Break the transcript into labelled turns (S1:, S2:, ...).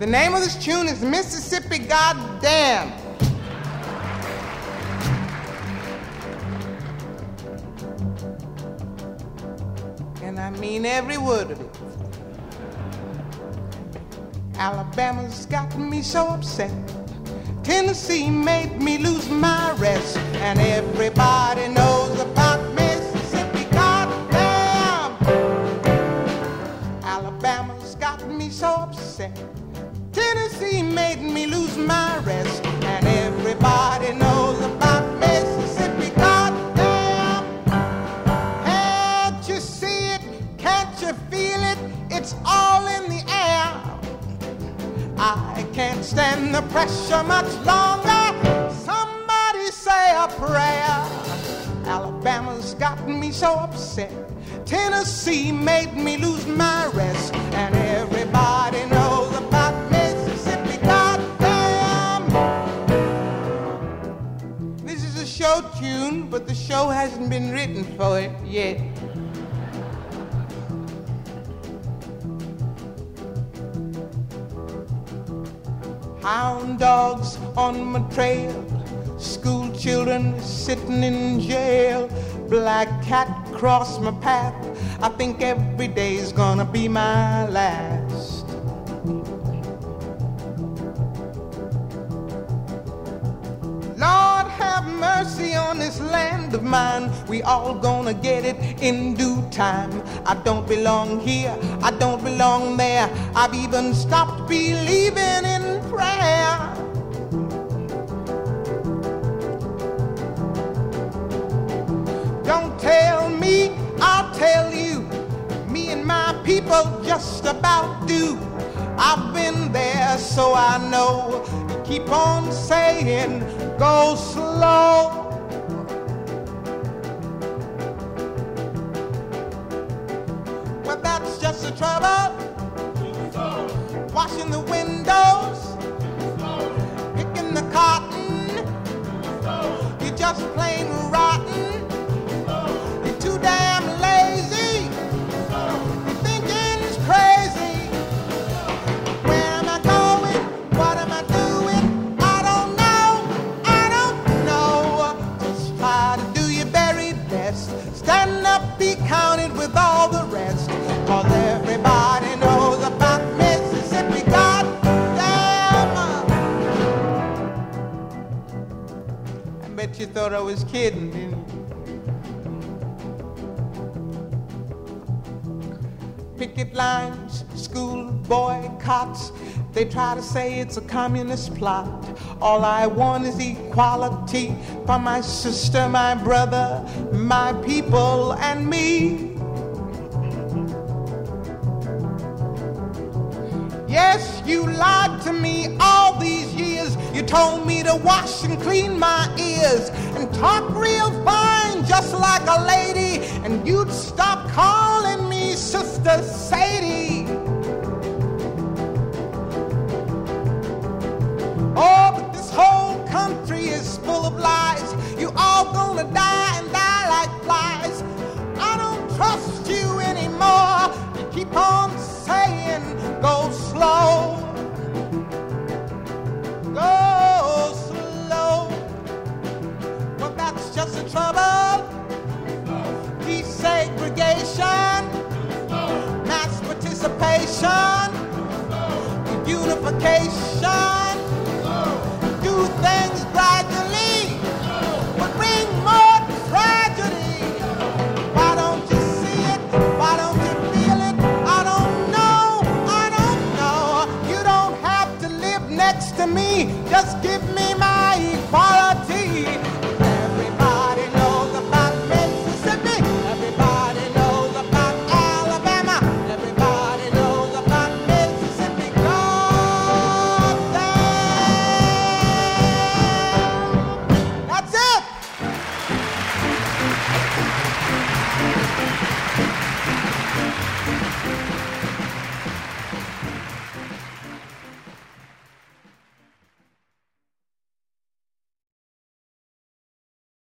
S1: The name of this tune is Mississippi Goddamn. And I mean every word of it. Alabama's got me so upset. Tennessee made me lose my rest. And everybody knows about Mississippi, goddamn. Alabama's got me so upset. Tennessee made me lose my rest. And everybody knows about Mississippi, goddamn. Can't you see it? Can't you feel it? It's all in the air. I can't stand the pressure much longer. Somebody say a prayer. Alabama's got me so upset. Tennessee made me lose my rest. And everybody knows about Mississippi, goddamn. This is a show tune, but the show hasn't been written for it yet. Hound dogs on my trail, school children sitting in jail, black cat cross my path. I think every day's gonna be my last. Lord have mercy on this land of mine. We all gonna get it in due time. I don't belong here, I don't belong there. I've even stopped believing in prayer. Don't tell me, I'll tell you. Me and my people just about do. I've been there, so I know. You keep on saying, go slow. Well, that's just the trouble. Washing the windows, picking the cotton. You're just plain rotten. You're too damn lazy. Your thinking's crazy. Where am I going? What am I doing? I don't know. Just try to do your very best. Stand up, be counted with all the rest. 'Cause everybody knows about Mississippi, goddamn. I bet you thought I was kidding, didn't you? Picket lines, school boycotts. They try to say it's a communist plot. All I want is equality for my sister, my brother, my people, and me. Yes, you lied to me all these years. You told me to wash and clean my ears and talk real fine, just like a lady, and you'd stop calling me Sister Sadie. Oh, but this whole country is full of lies. You all gonna die and die like flies. I don't trust you anymore. You keep on saying, go slow. Go slow. Well, that's just the trouble. Desegregation, mass participation, unification. Do things gradually, but bring more tragedy. Why don't you see it? Why don't you feel it? I don't know. You don't have to live next to me. Just give me my equality. Everybody knows about Mississippi. Everybody knows about Alabama. Everybody knows about Mississippi. Goddamn! That's it!